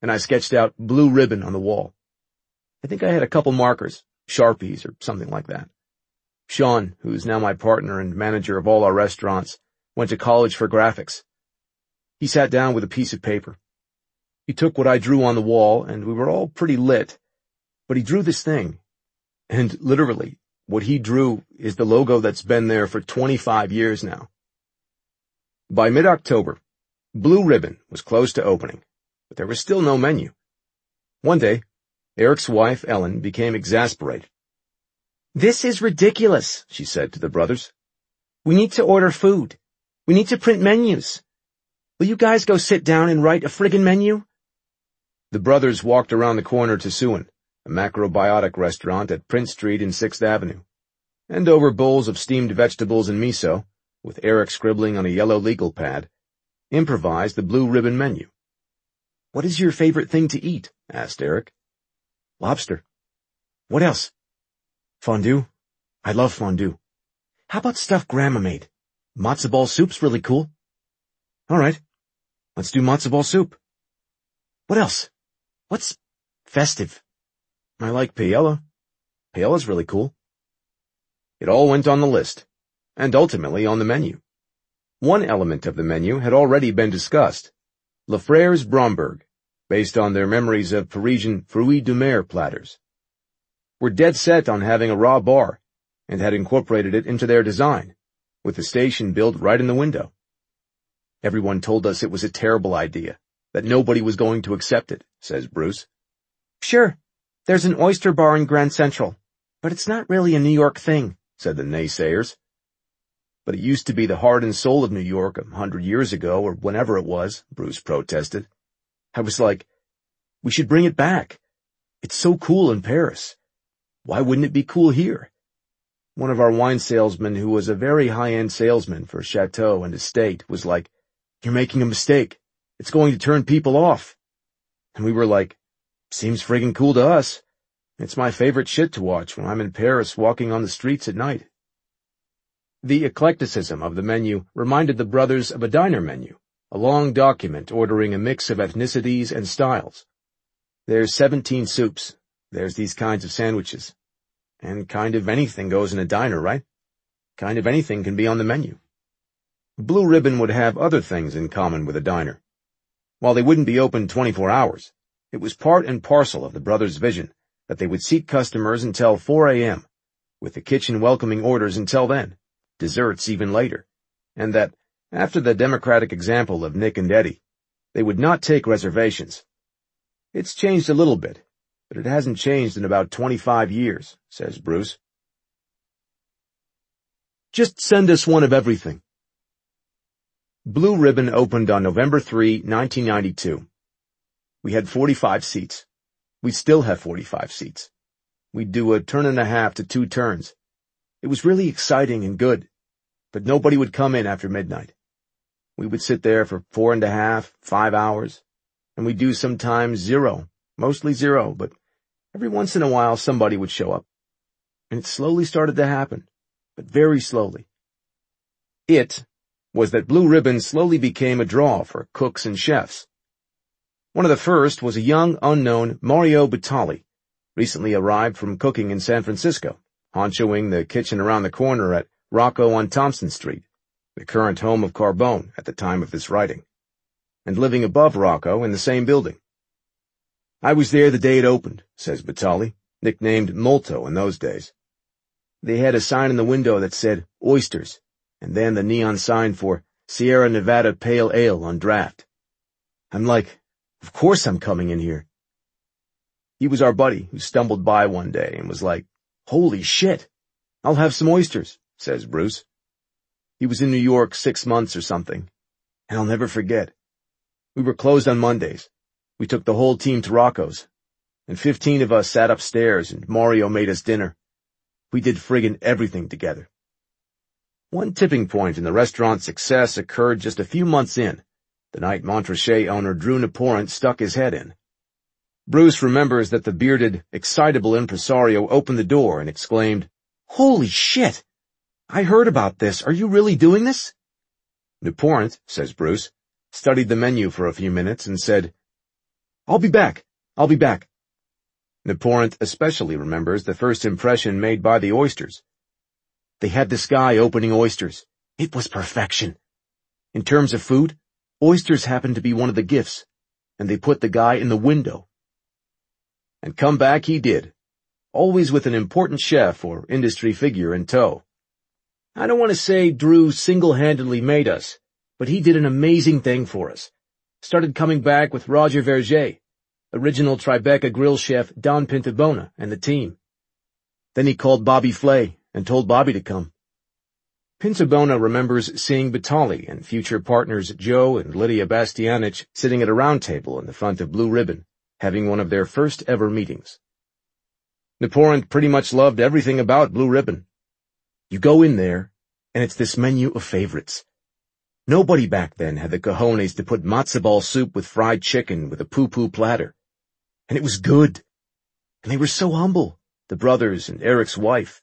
and I sketched out Blue Ribbon on the wall. I think I had a couple markers, Sharpies or something like that. Sean, who's now my partner and manager of all our restaurants, went to college for graphics. He sat down with a piece of paper. He took what I drew on the wall, and we were all pretty lit, but he drew this thing. And literally, what he drew is the logo that's been there for 25 years now. By mid-October, Blue Ribbon was close to opening, but there was still no menu. One day, Eric's wife, Ellen, became exasperated. "This is ridiculous," she said to the brothers. "We need to order food. We need to print menus. Will you guys go sit down and write a friggin' menu?" The brothers walked around the corner to Suin, a macrobiotic restaurant at Prince Street and 6th Avenue, and over bowls of steamed vegetables and miso, with Eric scribbling on a yellow legal pad, improvised the Blue Ribbon menu. "What is your favorite thing to eat?" asked Eric. "Lobster." "What else?" "Fondue. I love fondue." "How about stuff Grandma made? Matzo ball soup's really cool." "All right. Let's do matzo ball soup." "What else? What's festive?" "I like paella. Paella's really cool." It all went on the list, and ultimately on the menu. One element of the menu had already been discussed, Le Frères Bromberg, based on their memories of Parisian fruits de mer platters. Were dead set on having a raw bar, and had incorporated it into their design, with the station built right in the window. Everyone told us it was a terrible idea, that nobody was going to accept it, says Bruce. "Sure, there's an oyster bar in Grand Central, but it's not really a New York thing," said the naysayers. "But it used to be the heart and soul of New York 100 years ago, or whenever it was," Bruce protested. I was like, "We should bring it back. It's so cool in Paris. Why wouldn't it be cool here?" One of our wine salesmen, who was a very high-end salesman for Chateau and Estate, was like, "You're making a mistake. It's going to turn people off." And we were like, "Seems friggin' cool to us. It's my favorite shit to watch when I'm in Paris walking on the streets at night." The eclecticism of the menu reminded the brothers of a diner menu, a long document ordering a mix of ethnicities and styles. There's 17 soups. There's these kinds of sandwiches. And kind of anything goes in a diner, right? Kind of anything can be on the menu. Blue Ribbon would have other things in common with a diner. While they wouldn't be open 24 hours, it was part and parcel of the brothers' vision that they would seat customers until 4 a.m., with the kitchen welcoming orders until then, desserts even later, and that, after the democratic example of Nick and Eddie, they would not take reservations. It's changed a little bit, but it hasn't changed in about 25 years, says Bruce. Just send us one of everything. Blue Ribbon opened on November 3, 1992. We had 45 seats. We still have 45 seats. We'd do a turn and a half to 2 turns. It was really exciting and good, but nobody would come in after midnight. We would sit there for 4.5, 5 hours, and we'd do sometimes 0, mostly 0, but every once in a while somebody would show up. And it slowly started to happen, but very slowly. It was that Blue Ribbon slowly became a draw for cooks and chefs. One of the first was a young, unknown Mario Batali, recently arrived from cooking in San Francisco, honchoing the kitchen around the corner at Rocco on Thompson Street, the current home of Carbone at the time of this writing, and living above Rocco in the same building. "I was there the day it opened," says Batali, nicknamed Molto in those days. "They had a sign in the window that said oysters, and then the neon sign for Sierra Nevada Pale Ale on draft. I'm like, of course I'm coming in here." He was our buddy who stumbled by one day and was like, "Holy shit, I'll have some oysters," says Bruce. He was in New York 6 months or something, and I'll never forget. We were closed on Mondays. We took the whole team to Rocco's, and 15 of us sat upstairs and Mario made us dinner. We did friggin' everything together. One tipping point in the restaurant's success occurred just a few months in, the night Montrachet owner Drew Naporent stuck his head in. Bruce remembers that the bearded, excitable impresario opened the door and exclaimed, "Holy shit! I heard about this. Are you really doing this?" Naporent, says Bruce, studied the menu for a few minutes and said, I'll be back. I'll be back. Naporent especially remembers the first impression made by the oysters. They had this guy opening oysters. It was perfection. In terms of food, oysters happened to be one of the gifts, and they put the guy in the window. And come back he did, always with an important chef or industry figure in tow. I don't want to say Drew single-handedly made us, but he did an amazing thing for us. Started coming back with Roger Verger, original Tribeca grill chef Don Pintabona, and the team. Then he called Bobby Flay and told Bobby to come. Pintabona remembers seeing Batali and future partners Joe and Lydia Bastianich sitting at a round table in the front of Blue Ribbon, having one of their first ever meetings. Naporent pretty much loved everything about Blue Ribbon. You go in there, and it's this menu of favorites. Nobody back then had the cojones to put matzo ball soup with fried chicken with a poo-poo platter. And it was good. And they were so humble, the brothers and Eric's wife.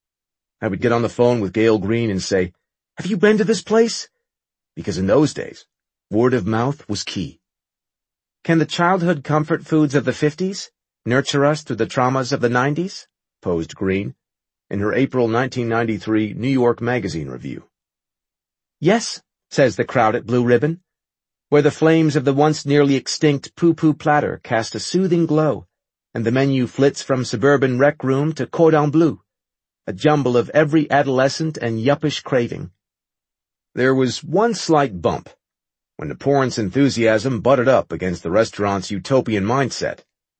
I would get on the phone with Gail Green and say, "Have you been to this place?" Because in those days, word of mouth was key. Can the childhood comfort foods of the 50s nurture us through the traumas of the 90s? Posed Green in her April 1993 New York Magazine review. Yes, says the crowd at Blue Ribbon, where the flames of the once nearly extinct poo-poo platter cast a soothing glow, and the menu flits from suburban rec room to cordon bleu, a jumble of every adolescent and yuppish craving. There was one slight bump, when Naporent's enthusiasm butted up against the restaurant's utopian mindset.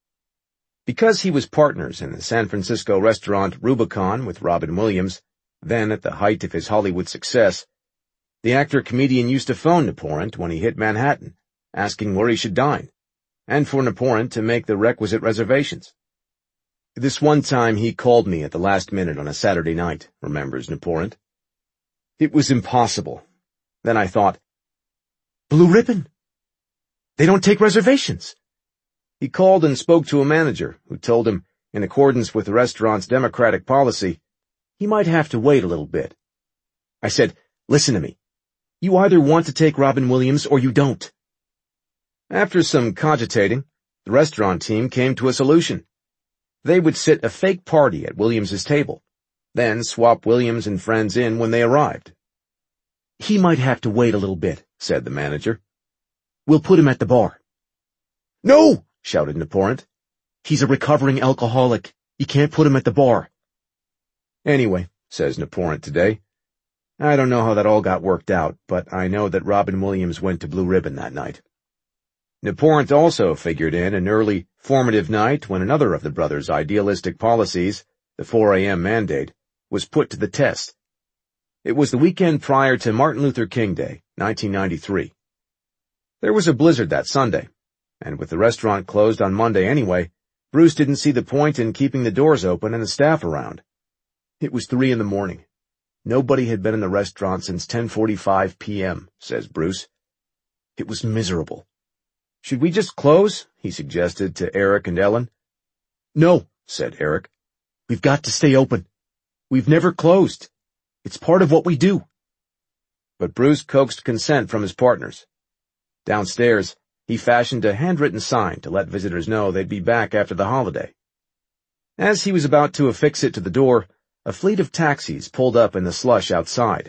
Because he was partners in the San Francisco restaurant Rubicon with Robin Williams, then at the height of his Hollywood success, the actor-comedian used to phone Naporent when he hit Manhattan, asking where he should dine, and for Naporent to make the requisite reservations. This one time he called me at the last minute on a Saturday night, remembers Naporent. It was impossible. Then I thought, Blue Ribbon! They don't take reservations! He called and spoke to a manager, who told him, in accordance with the restaurant's democratic policy, he might have to wait a little bit. I said, listen to me. You either want to take Robin Williams or you don't. After some cogitating, the restaurant team came to a solution. They would sit a fake party at Williams's table, then swap Williams and friends in when they arrived. He might have to wait a little bit, said the manager. We'll put him at the bar. No! Shouted Naporent. He's a recovering alcoholic. You can't put him at the bar. Anyway, says Naporent today, I don't know how that all got worked out, but I know that Robin Williams went to Blue Ribbon that night. Naporent also figured in an early, formative night when another of the brothers' idealistic policies, the 4 a.m. mandate, was put to the test. It was the weekend prior to Martin Luther King Day, 1993. There was a blizzard that Sunday, and with the restaurant closed on Monday anyway, Bruce didn't see the point in keeping the doors open and the staff around. It was 3 a.m. Nobody had been in the restaurant since 10:45 p.m., says Bruce. It was miserable. Should we just close? He suggested to Eric and Ellen. No, said Eric. We've got to stay open. We've never closed. It's part of what we do. But Bruce coaxed consent from his partners. Downstairs, he fashioned a handwritten sign to let visitors know they'd be back after the holiday. As he was about to affix it to the door, a fleet of taxis pulled up in the slush outside.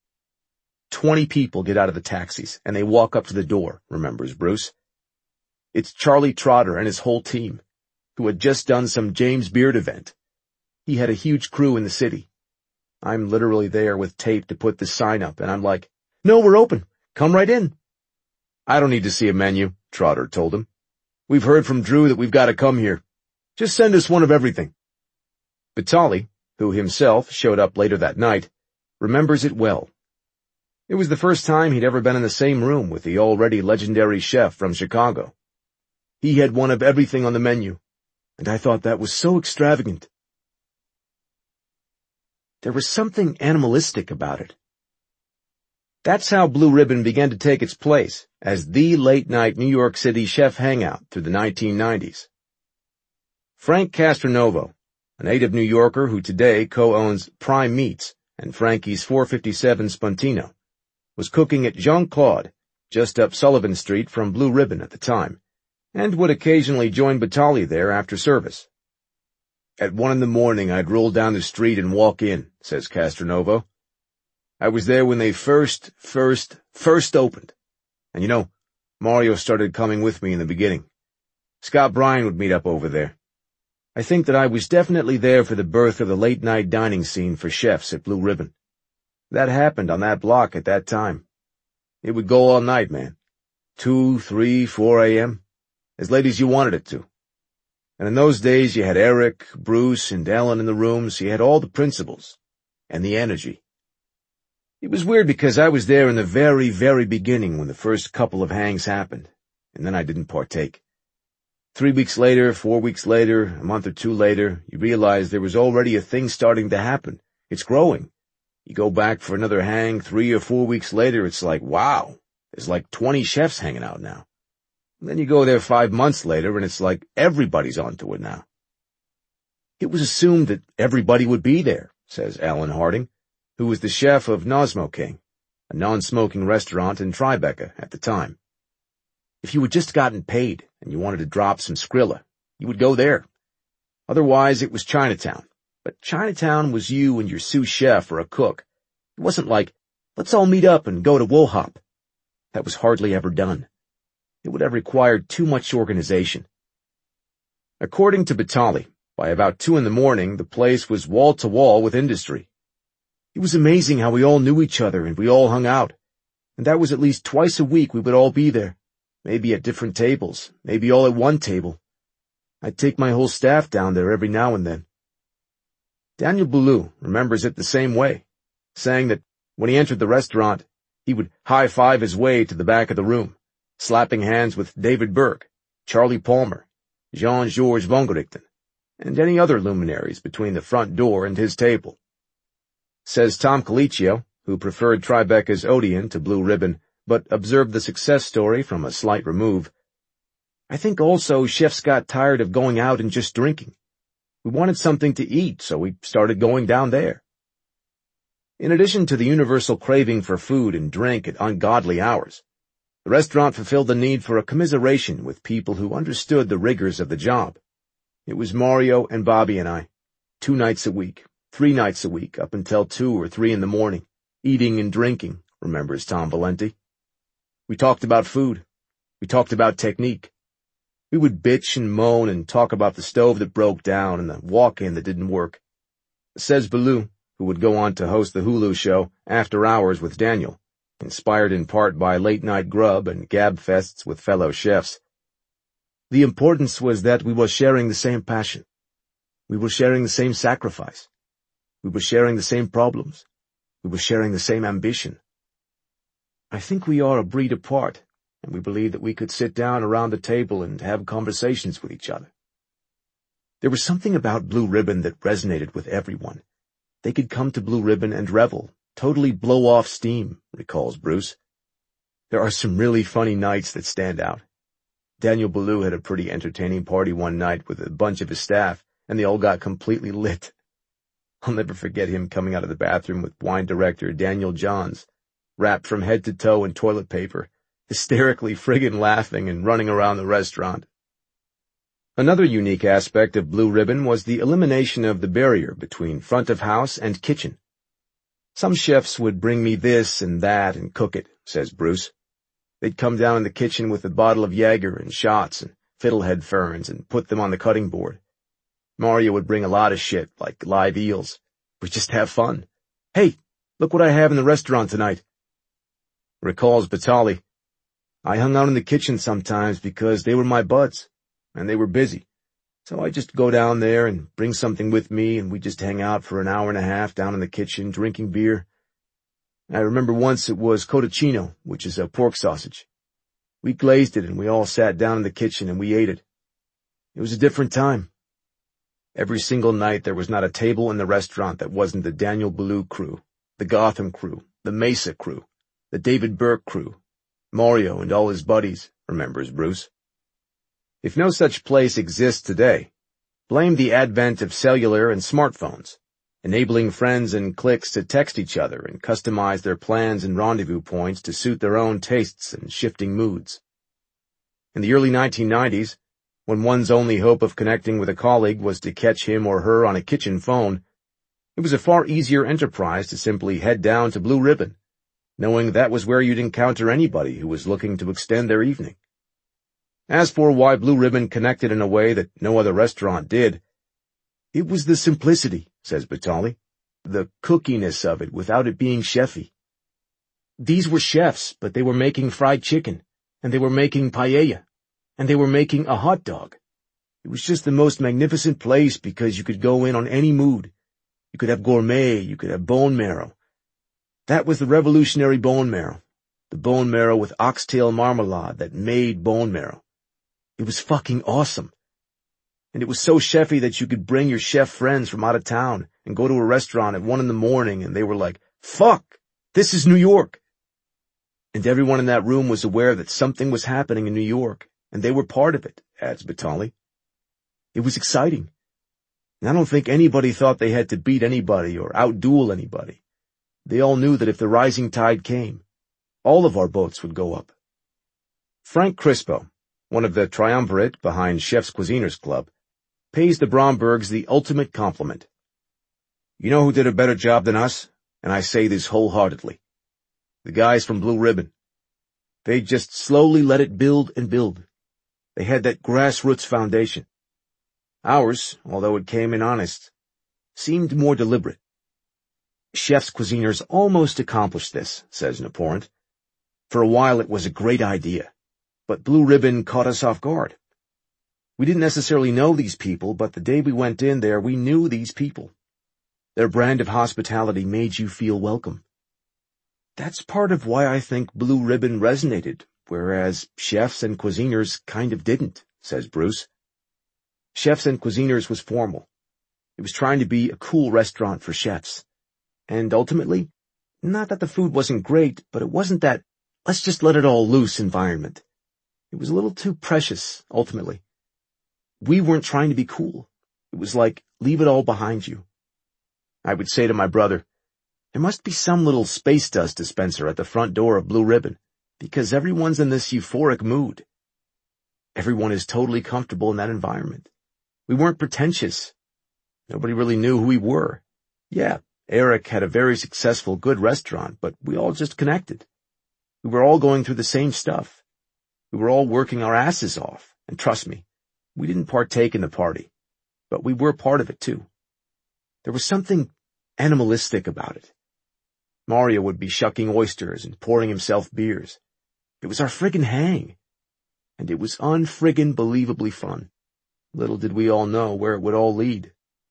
20 people get out of the taxis, and they walk up to the door, remembers Bruce. It's Charlie Trotter and his whole team, who had just done some James Beard event. He had a huge crew in the city. I'm literally there with tape to put the sign up, and I'm like, no, we're open. Come right in. I don't need to see a menu, Trotter told him. We've heard from Drew that we've got to come here. Just send us one of everything. Batali, who himself showed up later that night, remembers it well. It was the first time he'd ever been in the same room with the already legendary chef from Chicago. He had one of everything on the menu, and I thought that was so extravagant. There was something animalistic about it. That's how Blue Ribbon began to take its place as the late-night New York City chef hangout through the 1990s. Frank Castronovo, a native New Yorker who today co-owns Prime Meats and Frankie's 457 Spuntino, was cooking at Jean Claude, just up Sullivan Street from Blue Ribbon at the time, and would occasionally join Batali there after service. At 1 in the morning I'd roll down the street and walk in, says Castronovo. I was there when they first opened. And you know, Mario started coming with me in the beginning. Scott Bryan would meet up over there. I think that I was definitely there for the birth of the late-night dining scene for chefs at Blue Ribbon. That happened on that block at that time. It would go all night, man. 2, 3, 4 a.m., as late as you wanted it to. And in those days you had Eric, Bruce, and Ellen in the rooms, so you had all the principals. And the energy. It was weird because I was there in the very, very beginning when the first couple of hangs happened, and then I didn't partake. 3 weeks later, 4 weeks later, a month or two later, you realize there was already a thing starting to happen. It's growing. You go back for another hang 3 or 4 weeks later, it's like, wow, there's like 20 chefs hanging out now. And then you go there 5 months later, and it's like everybody's onto it now. It was assumed that everybody would be there, says Alan Harding, who was the chef of Nosmo King, a non-smoking restaurant in Tribeca at the time. If you had just gotten paid and you wanted to drop some Skrilla, you would go there. Otherwise, it was Chinatown. But Chinatown was you and your sous chef or a cook. It wasn't like, let's all meet up and go to Wohop. That was hardly ever done. It would have required too much organization. According to Batali, by about 2 in the morning, the place was wall-to-wall with industry. It was amazing how we all knew each other and we all hung out. And that was at least twice a week we would all be there. Maybe at different tables, maybe all at one table. I'd take my whole staff down there every now and then. Daniel Boulou remembers it the same way, saying that when he entered the restaurant, he would high-five his way to the back of the room, slapping hands with David Burke, Charlie Palmer, Jean-Georges Vongerichten, and any other luminaries between the front door and his table. Says Tom Colicchio, who preferred Tribeca's Odeon to Blue Ribbon, but observed the success story from a slight remove. I think also chefs got tired of going out and just drinking. We wanted something to eat, so we started going down there. In addition to the universal craving for food and drink at ungodly hours, the restaurant fulfilled the need for a commiseration with people who understood the rigors of the job. It was Mario and Bobby and I, 2 nights a week, 3 nights a week, up until 2 or 3 in the morning, eating and drinking, remembers Tom Valenti. We talked about food. We talked about technique. We would bitch and moan and talk about the stove that broke down and the walk-in that didn't work. Says Boulou, who would go on to host the Hulu show After Hours with Daniel, inspired in part by late-night grub and gab fests with fellow chefs. The importance was that we were sharing the same passion. We were sharing the same sacrifice. We were sharing the same problems. We were sharing the same ambition. I think we are a breed apart, and we believe that we could sit down around the table and have conversations with each other. There was something about Blue Ribbon that resonated with everyone. They could come to Blue Ribbon and revel, totally blow off steam, recalls Bruce. There are some really funny nights that stand out. Daniel Boulou had a pretty entertaining party one night with a bunch of his staff, and they all got completely lit. I'll never forget him coming out of the bathroom with wine director Daniel Johns, wrapped from head to toe in toilet paper, hysterically friggin' laughing and running around the restaurant. Another unique aspect of Blue Ribbon was the elimination of the barrier between front of house and kitchen. Some chefs would bring me this and that and cook it, says Bruce. They'd come down in the kitchen with a bottle of Jaeger and shots and fiddlehead ferns and put them on the cutting board. Mario would bring a lot of shit, like live eels. We'd just have fun. Hey, look what I have in the restaurant tonight. Recalls Batali. I hung out in the kitchen sometimes because they were my buds, and they were busy. So I just go down there and bring something with me, and we just hang out for an hour and a half down in the kitchen drinking beer. I remember once it was cotechino, which is a pork sausage. We glazed it, and we all sat down in the kitchen and we ate it. It was a different time. Every single night there was not a table in the restaurant that wasn't the Daniel Boulou crew, the Gotham crew, the Mesa crew, the David Burke crew, Mario and all his buddies, remembers Bruce. If no such place exists today, blame the advent of cellular and smartphones, enabling friends and cliques to text each other and customize their plans and rendezvous points to suit their own tastes and shifting moods. In the early 1990s, when one's only hope of connecting with a colleague was to catch him or her on a kitchen phone, it was a far easier enterprise to simply head down to Blue Ribbon, knowing that was where you'd encounter anybody who was looking to extend their evening. As for why Blue Ribbon connected in a way that no other restaurant did, it was the simplicity, says Batali, the cookiness of it without it being chefy. These were chefs, but they were making fried chicken, and they were making paella, and they were making a hot dog. It was just the most magnificent place because you could go in on any mood. You could have gourmet, you could have bone marrow. That was the revolutionary bone marrow, the bone marrow with oxtail marmalade that made bone marrow. It was fucking awesome. And it was so chefy that you could bring your chef friends from out of town and go to a restaurant at 1 a.m. and they were like, "Fuck, this is New York." And everyone in that room was aware that something was happening in New York, and they were part of it, adds Batali. It was exciting. And I don't think anybody thought they had to beat anybody or outduel anybody. They all knew that if the rising tide came, all of our boats would go up. Frank Crispo, one of the triumvirate behind Chefs' Cuisiners Club, pays the Brombergs the ultimate compliment. You know who did a better job than us? And I say this wholeheartedly. The guys from Blue Ribbon. They just slowly let it build and build. They had that grassroots foundation. Ours, although it came in honest, seemed more deliberate. Chefs' Cuisiners almost accomplished this, says Naporent. For a while it was a great idea, but Blue Ribbon caught us off guard. We didn't necessarily know these people, but the day we went in there, we knew these people. Their brand of hospitality made you feel welcome. That's part of why I think Blue Ribbon resonated, whereas Chefs and Cuisiners kind of didn't, says Bruce. Chefs and Cuisiners was formal. It was trying to be a cool restaurant for chefs. And ultimately, not that the food wasn't great, but it wasn't that let's just let it all loose environment. It was a little too precious, ultimately. We weren't trying to be cool. It was like, leave it all behind you. I would say to my brother, there must be some little space dust dispenser at the front door of Blue Ribbon, because everyone's in this euphoric mood. Everyone is totally comfortable in that environment. We weren't pretentious. Nobody really knew who we were. Yeah, Eric had a very successful, good restaurant, but we all just connected. We were all going through the same stuff. We were all working our asses off, and trust me, we didn't partake in the party, but we were part of it too. There was something animalistic about it. Mario would be shucking oysters and pouring himself beers. It was our friggin' hang. And it was unfriggin' believably fun. Little did we all know where it would all lead.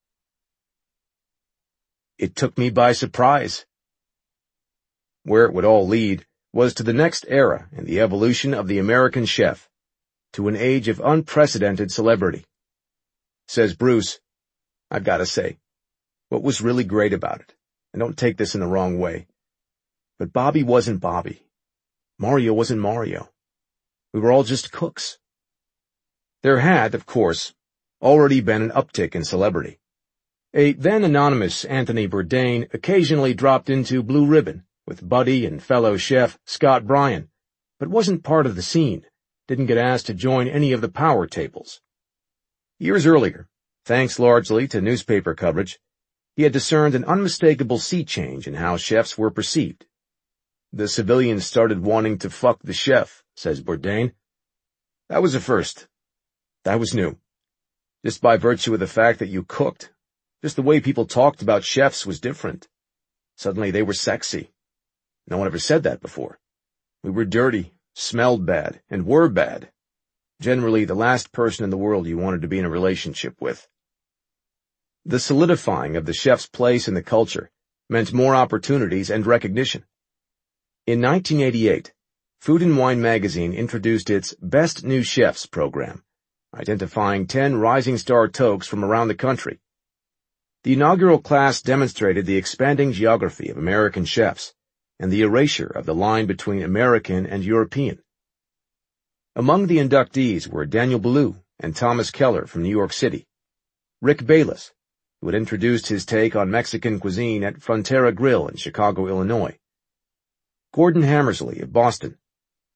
It took me by surprise. Where it would all lead was to the next era in the evolution of the American chef, to an age of unprecedented celebrity. Says Bruce, I've got to say, what was really great about it, and don't take this in the wrong way, but Bobby wasn't Bobby. Mario wasn't Mario. We were all just cooks. There had, of course, already been an uptick in celebrity. A then-anonymous Anthony Bourdain occasionally dropped into Blue Ribbon with buddy and fellow chef Scott Bryan, but wasn't part of the scene, didn't get asked to join any of the power tables. Years earlier, thanks largely to newspaper coverage, he had discerned an unmistakable sea change in how chefs were perceived. The civilians started wanting to fuck the chef, says Bourdain. That was a first. That was new. Just by virtue of the fact that you cooked, just the way people talked about chefs was different. Suddenly they were sexy. No one ever said that before. We were dirty, smelled bad, and were bad. Generally the last person in the world you wanted to be in a relationship with. The solidifying of the chef's place in the culture meant more opportunities and recognition. In 1988, Food and Wine magazine introduced its Best New Chefs program, identifying 10 rising star toques from around the country. The inaugural class demonstrated the expanding geography of American chefs and the erasure of the line between American and European. Among the inductees were Daniel Boulud and Thomas Keller from New York City, Rick Bayless, who had introduced his take on Mexican cuisine at Frontera Grill in Chicago, Illinois, Gordon Hammersley of Boston,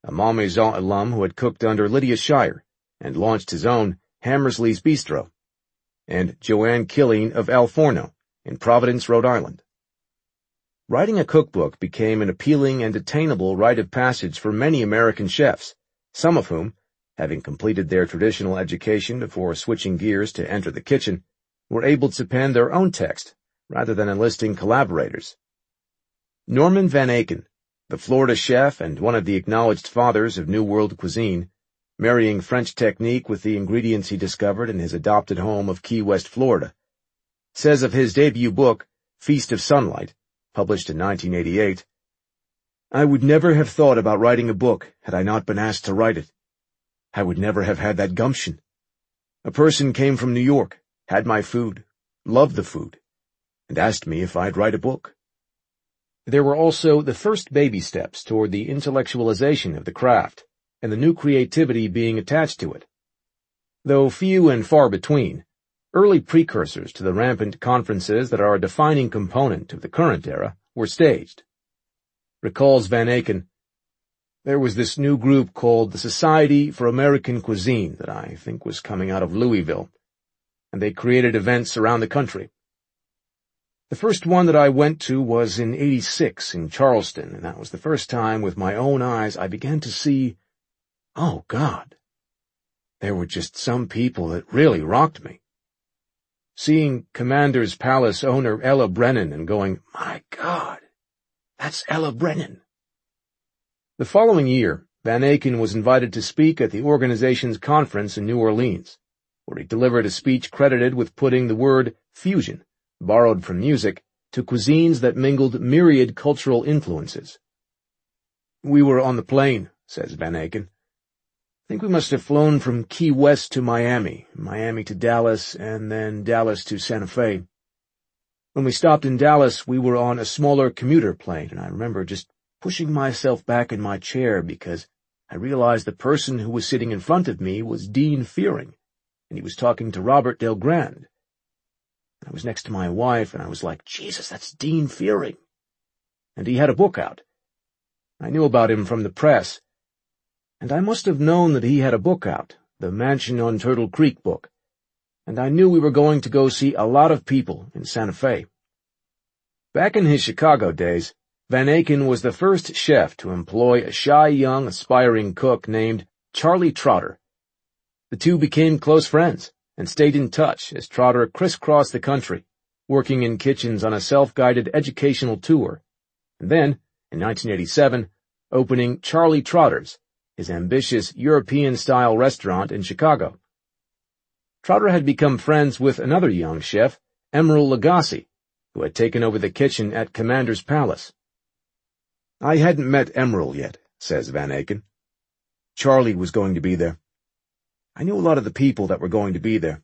a Mont Maison alum who had cooked under Lydia Shire and launched his own Hammersley's Bistro, and Joanne Killeen of Al Forno in Providence, Rhode Island. Writing a cookbook became an appealing and attainable rite of passage for many American chefs, some of whom, having completed their traditional education before switching gears to enter the kitchen, were able to pen their own text rather than enlisting collaborators. Norman Van Aken, the Florida chef and one of the acknowledged fathers of New World cuisine, marrying French technique with the ingredients he discovered in his adopted home of Key West, Florida, says of his debut book, Feast of Sunlight, published in 1988, "I would never have thought about writing a book had I not been asked to write it. I would never have had that gumption. A person came from New York, had my food, loved the food, and asked me if I'd write a book." There were also the first baby steps toward the intellectualization of the craft, and the new creativity being attached to it. Though few and far between, early precursors to the rampant conferences that are a defining component of the current era were staged. Recalls Van Aken, "There was this new group called the Society for American Cuisine that I think was coming out of Louisville, and they created events around the country. The first one that I went to was in '86 in Charleston, and that was the first time with my own eyes I began to see, oh God, there were just some people that really rocked me. Seeing Commander's Palace owner Ella Brennan and going, my God, that's Ella Brennan." The following year, Van Aken was invited to speak at the organization's conference in New Orleans, where he delivered a speech credited with putting the word fusion, borrowed from music, to cuisines that mingled myriad cultural influences. "We were on the plane," says Van Aken. "I think we must have flown from Key West to Miami, Miami to Dallas, and then Dallas to Santa Fe. When we stopped in Dallas, we were on a smaller commuter plane, and I remember just pushing myself back in my chair because I realized the person who was sitting in front of me was Dean Fearing, and he was talking to Robert Del Grande. I was next to my wife, and I was like, Jesus, that's Dean Fearing. And he had a book out. I knew about him from the press, and I must have known that he had a book out, the Mansion on Turtle Creek book, and I knew we were going to go see a lot of people in Santa Fe." Back in his Chicago days, Van Aken was the first chef to employ a shy young aspiring cook named Charlie Trotter. The two became close friends and stayed in touch as Trotter crisscrossed the country, working in kitchens on a self-guided educational tour, and then, in 1987, opening Charlie Trotter's, his ambitious European-style restaurant in Chicago. Trotter had become friends with another young chef, Emeril Lagasse, who had taken over the kitchen at Commander's Palace. "I hadn't met Emeril yet," says Van Aken. "Charlie was going to be there. I knew a lot of the people that were going to be there.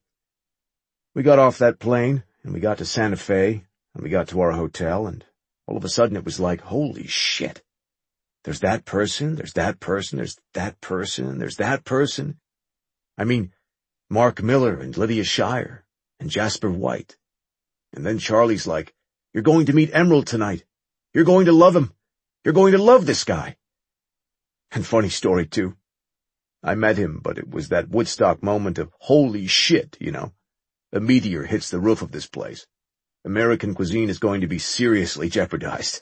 We got off that plane, and we got to Santa Fe, and we got to our hotel, and all of a sudden it was like, holy shit. There's that person, there's that person, there's that person, there's that person. I mean, Mark Miller and Lydia Shire and Jasper White. And then Charlie's like, you're going to meet Emeril tonight. You're going to love him. You're going to love this guy." And funny story, too. I met him, but it was that Woodstock moment of holy shit, you know. A meteor hits the roof of this place. American cuisine is going to be seriously jeopardized.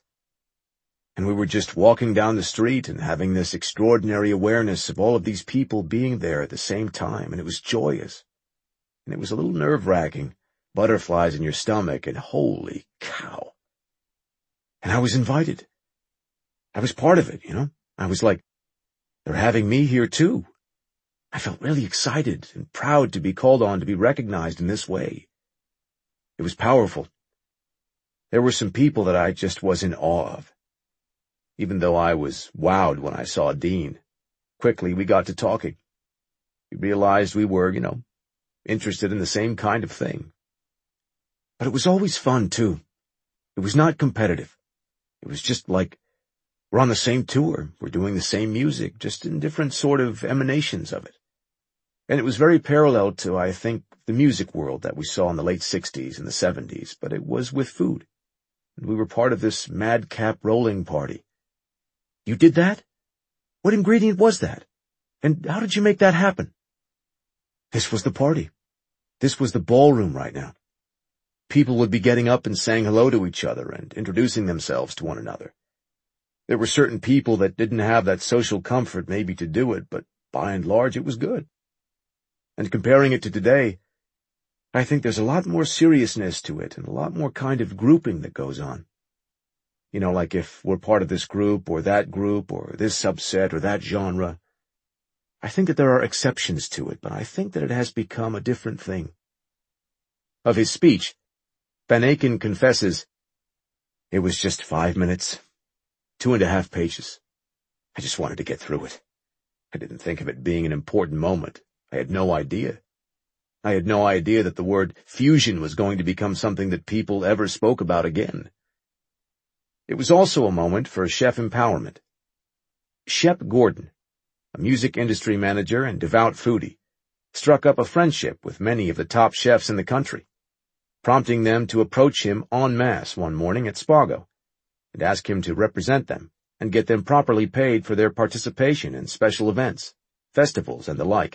And we were just walking down the street and having this extraordinary awareness of all of these people being there at the same time, and it was joyous. And it was a little nerve-wracking, butterflies in your stomach, and holy cow. And I was invited. I was part of it, you know. I was like, they're having me here too. I felt really excited and proud to be called on to be recognized in this way. It was powerful. There were some people that I just was in awe of. Even though I was wowed when I saw Dean, quickly we got to talking. We realized we were, interested in the same kind of thing. But it was always fun, too. It was not competitive. It was just like, we're on the same tour, we're doing the same music, just in different sort of emanations of it. And it was very parallel to, I think, the music world that we saw in the late 60s and the 70s, but it was with food. And we were part of this madcap rolling party. You did that? What ingredient was that? And how did you make that happen? This was the party. This was the ballroom right now. People would be getting up and saying hello to each other and introducing themselves to one another. There were certain people that didn't have that social comfort maybe to do it, but by and large it was good. And comparing it to today, I think there's a lot more seriousness to it and a lot more kind of grouping that goes on. You know, like if we're part of this group or this subset or that genre. I think that there are exceptions to it, but I think that it has become a different thing. Of his speech, Van Aken confesses, "It was just 5 minutes, 2.5 pages. I just wanted to get through it. I didn't think of it being an important moment. I had no idea. I had no idea that the word fusion was going to become something that people ever spoke about again." It was also a moment for chef empowerment. Shep Gordon, a music industry manager and devout foodie, struck up a friendship with many of the top chefs in the country, prompting them to approach him en masse one morning at Spago and ask him to represent them and get them properly paid for their participation in special events, festivals, and the like.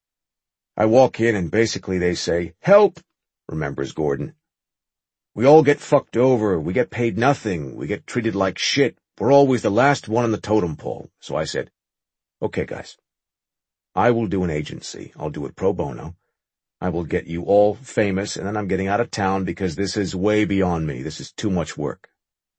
"I walk in and basically they say, 'Help,'" remembers Gordon. "We all get fucked over, we get paid nothing, we get treated like shit, we're always the last one on the totem pole." So I said, "Okay, guys, I will do an agency. I'll do it pro bono. I will get you all famous, and then I'm getting out of town because this is way beyond me. This is too much work."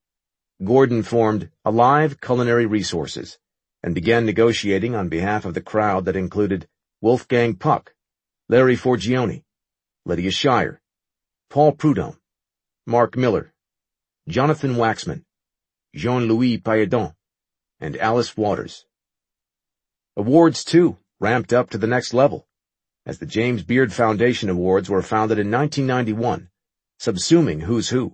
Gordon formed Alive Culinary Resources and began negotiating on behalf of the crowd that included Wolfgang Puck, Larry Forgione, Lydia Shire, Paul Prudhomme, Mark Miller, Jonathan Waxman, Jean-Louis Pailledon, and Alice Waters. Awards, too, ramped up to the next level, as the James Beard Foundation Awards were founded in 1991, subsuming Who's Who.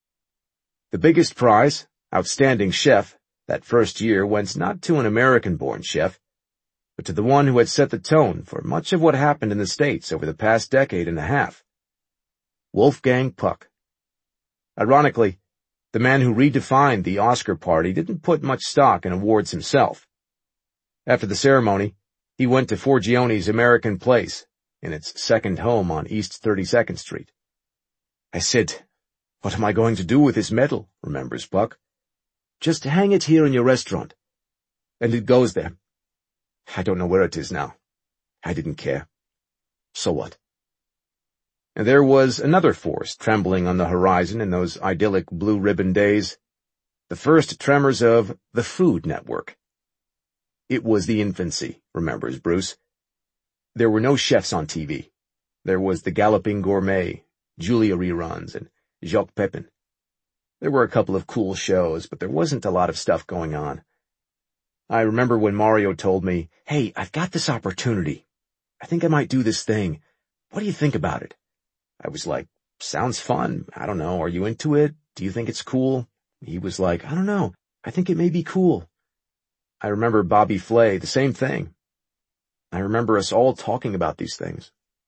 The biggest prize, Outstanding Chef, that first year went not to an American-born chef, but to the one who had set the tone for much of what happened in the States over the past decade and a half, Wolfgang Puck. Ironically, the man who redefined the Oscar party didn't put much stock in awards himself. After the ceremony, he went to Forgione's American Place, in its second home on East 32nd Street. "I said, 'What am I going to do with this medal?' remembers Puck. 'Just hang it here in your restaurant.' And it goes there. I don't know where it is now. I didn't care. So what?" And there was another force trembling on the horizon in those idyllic blue ribbon days, the first tremors of the Food Network. It was the infancy, remembers Bruce. There were no chefs on TV. There was the Galloping Gourmet, Julia reruns, and Jacques Pepin. There were a couple of cool shows, but there wasn't a lot of stuff going on. I remember when Mario told me, "Hey, I've got this opportunity. I think I might do this thing. What do you think about it?" I was like, "Sounds fun. I don't know. Are you into it? Do you think it's cool?" He was like, "I don't know. I think it may be cool." I remember Bobby Flay, the same thing. I remember us all talking about these things.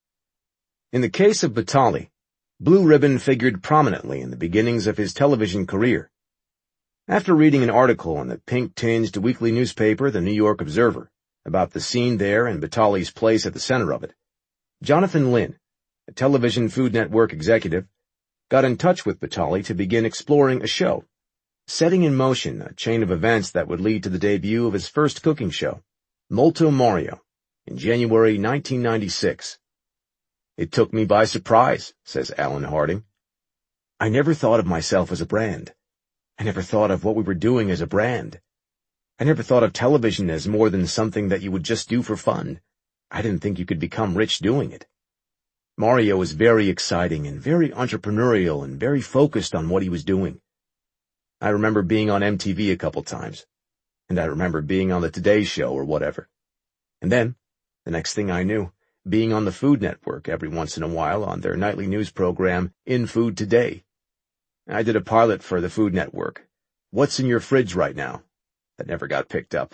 In the case of Batali, Blue Ribbon figured prominently in the beginnings of his television career. After reading an article in the pink-tinged weekly newspaper, the New York Observer, about the scene there and Batali's place at the center of it, Jonathan Lynn, a television Food Network executive, got in touch with Batali to begin exploring a show, setting in motion a chain of events that would lead to the debut of his first cooking show, Molto Mario, in January 1996. "It took me by surprise," says Alan Harding. "I never thought of myself as a brand. I never thought of what we were doing as a brand. I never thought of television as more than something that you would just do for fun. I didn't think you could become rich doing it. Mario was very exciting and very entrepreneurial and very focused on what he was doing. I remember being on MTV a couple times, and I remember being on the Today Show or whatever. And then, the next thing I knew, being on the Food Network every once in a while on their nightly news program, In Food Today. I did a pilot for the Food Network, What's in Your Fridge Right Now, that never got picked up.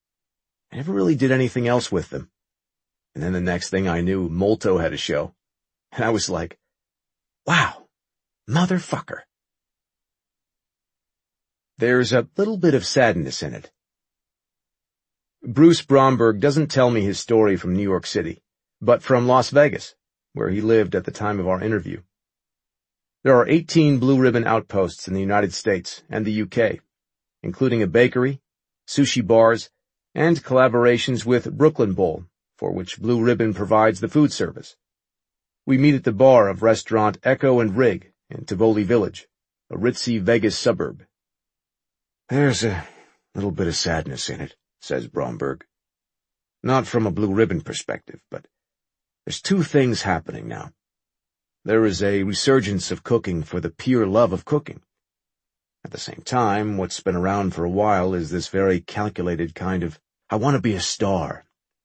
I never really did anything else with them. And then the next thing I knew, Molto had a show, and I was like, wow, motherfucker. There's a little bit of sadness in it. Bruce Bromberg doesn't tell me his story from New York City, but from Las Vegas, where he lived at the time of our interview. There are 18 Blue Ribbon outposts in the United States and the UK, including a bakery, sushi bars, and collaborations with Brooklyn Bowl, for which Blue Ribbon provides the food service. We meet at the bar of restaurant Echo and Rig in Tivoli Village, a ritzy Vegas suburb. "There's a little bit of sadness in it," says Bromberg. "Not from a Blue Ribbon perspective, but there's two things happening now. There is a resurgence of cooking for the pure love of cooking. At the same time, what's been around for a while is this very calculated kind of, I want to be a star.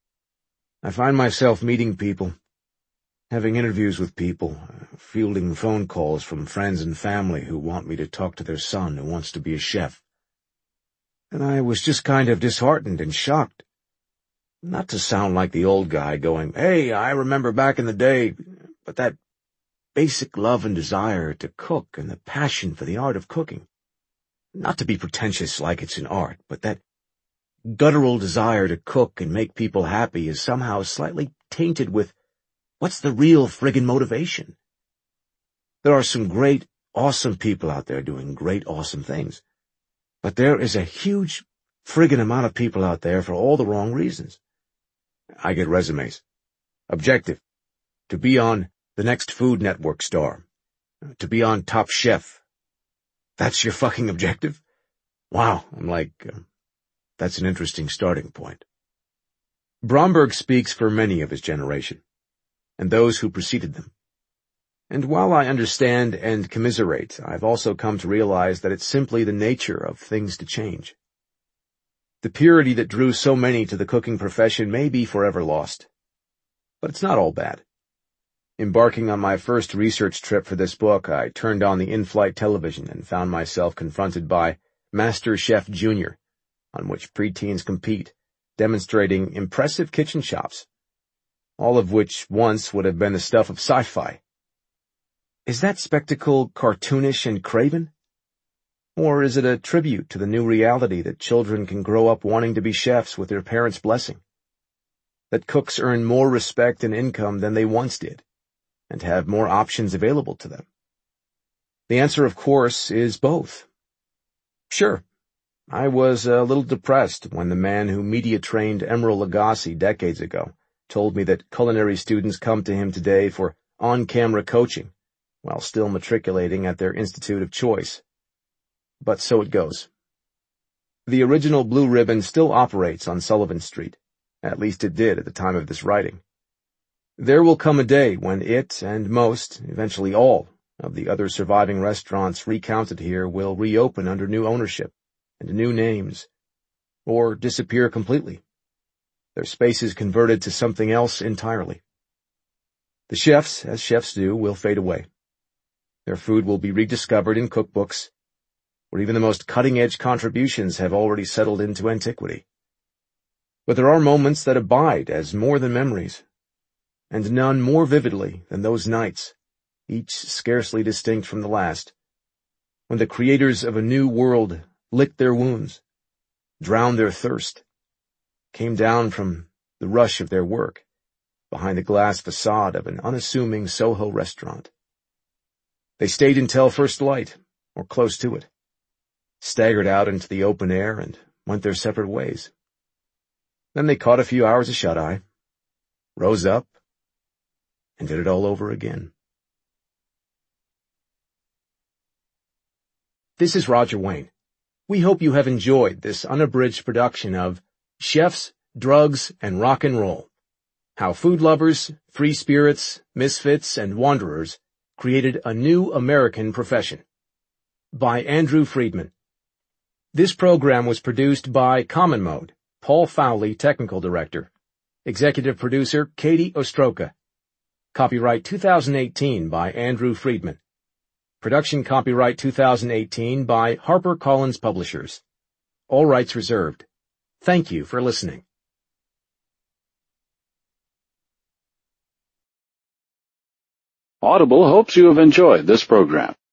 I find myself meeting people, having interviews with people, fielding phone calls from friends and family who want me to talk to their son who wants to be a chef. And I was just kind of disheartened and shocked. Not to sound like the old guy going, hey, I remember back in the day, but that basic love and desire to cook and the passion for the art of cooking. Not to be pretentious like it's an art, but that guttural desire to cook and make people happy is somehow slightly tainted with, what's the real friggin' motivation? There are some great, awesome people out there doing great, awesome things. But there is a huge friggin' amount of people out there for all the wrong reasons. I get resumes. Objective. To be on the next Food Network star. To be on Top Chef. That's your fucking objective? Wow, I'm like, that's an interesting starting point. Bromberg speaks for many of his generation, and those who preceded them. And while I understand and commiserate, I've also come to realize that it's simply the nature of things to change. The purity that drew so many to the cooking profession may be forever lost. But it's not all bad. Embarking on my first research trip for this book, I turned on the in-flight television and found myself confronted by Master Chef Junior, on which preteens compete, demonstrating impressive kitchen chops, all of which once would have been the stuff of sci-fi. Is that spectacle cartoonish and craven? Or is it a tribute to the new reality that children can grow up wanting to be chefs with their parents' blessing? That cooks earn more respect and income than they once did, and have more options available to them? The answer, of course, is both. Sure, I was a little depressed when the man who media-trained Emeril Lagasse decades ago told me that culinary students come to him today for on-camera coaching, while still matriculating at their institute of choice. But so it goes. The original Blue Ribbon still operates on Sullivan Street. At least it did at the time of this writing. There will come a day when it, and most, eventually all, of the other surviving restaurants recounted here will reopen under new ownership and new names, or disappear completely, their spaces converted to something else entirely. The chefs, as chefs do, will fade away. Their food will be rediscovered in cookbooks, where even the most cutting-edge contributions have already settled into antiquity. But there are moments that abide as more than memories, and none more vividly than those nights, each scarcely distinct from the last, when the creators of a new world licked their wounds, drowned their thirst, came down from the rush of their work behind the glass facade of an unassuming Soho restaurant. They stayed until first light, or close to it, staggered out into the open air and went their separate ways. Then they caught a few hours of shut-eye, rose up, and did it all over again. This is Roger Wayne. We hope you have enjoyed this unabridged production of Chefs, Drugs, and Rock and Roll: How Food Lovers, Free Spirits, Misfits, and Wanderers Created a New American Profession, by Andrew Friedman. This program was produced by Common Mode, Paul Fowley, Technical Director. Executive Producer, Katie Ostroka. Copyright 2018 by Andrew Friedman. Production copyright 2018 by HarperCollins Publishers. All rights reserved. Thank you for listening. Audible hopes you have enjoyed this program.